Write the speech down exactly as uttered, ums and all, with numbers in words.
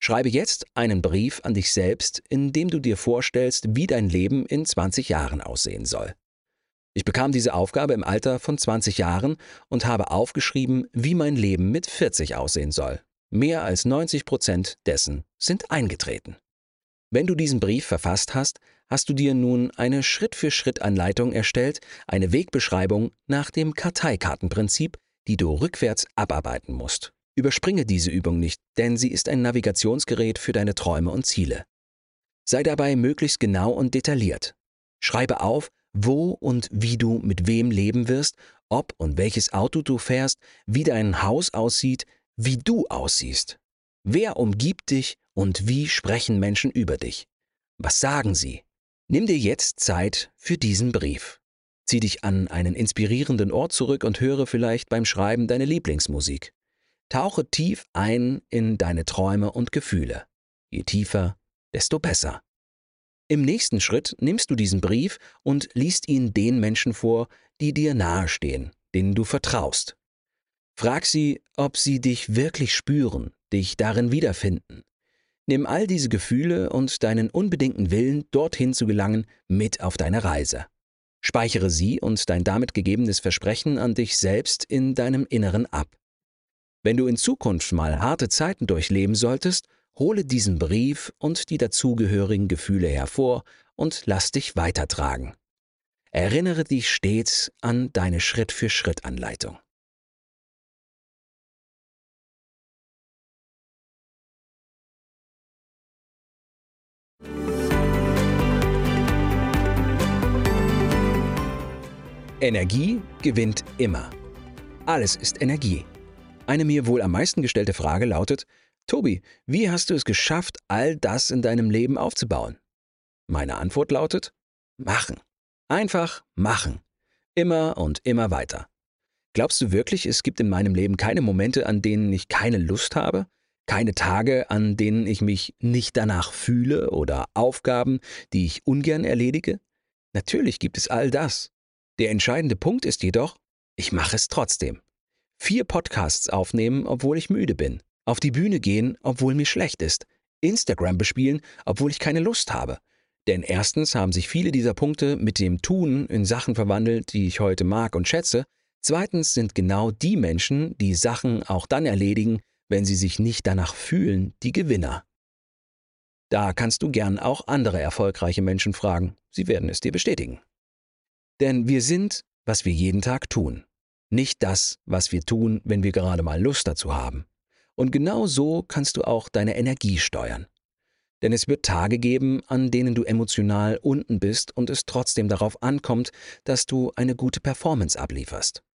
Schreibe jetzt einen Brief an dich selbst, in dem du dir vorstellst, wie dein Leben in zwanzig Jahren aussehen soll. Ich bekam diese Aufgabe im Alter von zwanzig Jahren und habe aufgeschrieben, wie mein Leben mit vierzig aussehen soll. Mehr als neunzig Prozent dessen sind eingetreten. Wenn du diesen Brief verfasst hast, hast du dir nun eine Schritt-für-Schritt-Anleitung erstellt, eine Wegbeschreibung nach dem Karteikartenprinzip, die du rückwärts abarbeiten musst. Überspringe diese Übung nicht, denn sie ist ein Navigationsgerät für deine Träume und Ziele. Sei dabei möglichst genau und detailliert. Schreibe auf, wo und wie du mit wem leben wirst, ob und welches Auto du fährst, wie dein Haus aussieht, wie du aussiehst. Wer umgibt dich und wie sprechen Menschen über dich? Was sagen sie? Nimm dir jetzt Zeit für diesen Brief. Zieh dich an einen inspirierenden Ort zurück und höre vielleicht beim Schreiben deine Lieblingsmusik. Tauche tief ein in deine Träume und Gefühle. Je tiefer, desto besser. Im nächsten Schritt nimmst du diesen Brief und liest ihn den Menschen vor, die dir nahestehen, denen du vertraust. Frag sie, ob sie dich wirklich spüren, dich darin wiederfinden. Nimm all diese Gefühle und deinen unbedingten Willen, dorthin zu gelangen, mit auf deine Reise. Speichere sie und dein damit gegebenes Versprechen an dich selbst in deinem Inneren ab. Wenn du in Zukunft mal harte Zeiten durchleben solltest, hole diesen Brief und die dazugehörigen Gefühle hervor und lass dich weitertragen. Erinnere dich stets an deine Schritt-für-Schritt-Anleitung. Energie gewinnt immer. Alles ist Energie. Eine mir wohl am meisten gestellte Frage lautet: Tobi, wie hast du es geschafft, all das in deinem Leben aufzubauen? Meine Antwort lautet: machen. Einfach machen. Immer und immer weiter. Glaubst du wirklich, es gibt in meinem Leben keine Momente, an denen ich keine Lust habe? Keine Tage, an denen ich mich nicht danach fühle oder Aufgaben, die ich ungern erledige? Natürlich gibt es all das. Der entscheidende Punkt ist jedoch, ich mache es trotzdem. Vier Podcasts aufnehmen, obwohl ich müde bin. Auf die Bühne gehen, obwohl mir schlecht ist. Instagram bespielen, obwohl ich keine Lust habe. Denn erstens haben sich viele dieser Punkte mit dem Tun in Sachen verwandelt, die ich heute mag und schätze. Zweitens sind genau die Menschen, die Sachen auch dann erledigen, wenn sie sich nicht danach fühlen, die Gewinner. Da kannst du gern auch andere erfolgreiche Menschen fragen. Sie werden es dir bestätigen. Denn wir sind, was wir jeden Tag tun. Nicht das, was wir tun, wenn wir gerade mal Lust dazu haben. Und genau so kannst du auch deine Energie steuern. Denn es wird Tage geben, an denen du emotional unten bist und es trotzdem darauf ankommt, dass du eine gute Performance ablieferst.